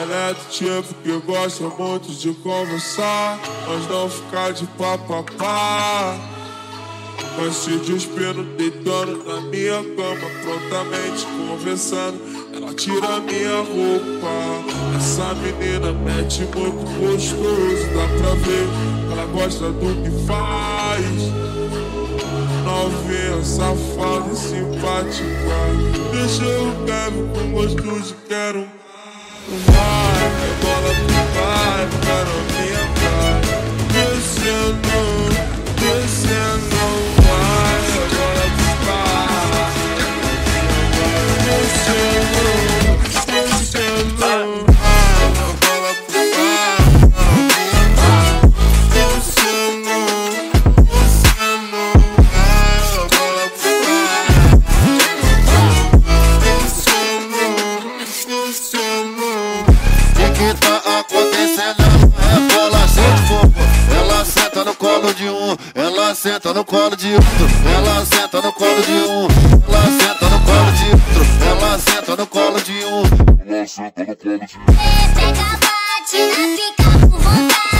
Ela é do tipo que gosta muito de conversar, mas não ficar de papapá. Mas se despindo, deitando na minha cama, prontamente conversando, ela tira minha roupa. Essa menina mete muito gostoso, dá pra ver, ela gosta do que faz. Novinha, safada e simpática, deixa eu quero com gosto de quero. Vai, bola pro pai, quero minha cara. Descendo, descendo. Vai, bola pro pai. Descendo, descendo. Bola pro pai. Descendo, descendo. Bola pro pai. Descendo, descendo. O que tá acontecendo? Ela sente fogo, ela senta no colo de um, ela senta no colo de outro, ela senta no colo de um, ela senta no colo de outro, ela senta no colo de um, ela senta no colo de um. Pega, bate, fica com vontade.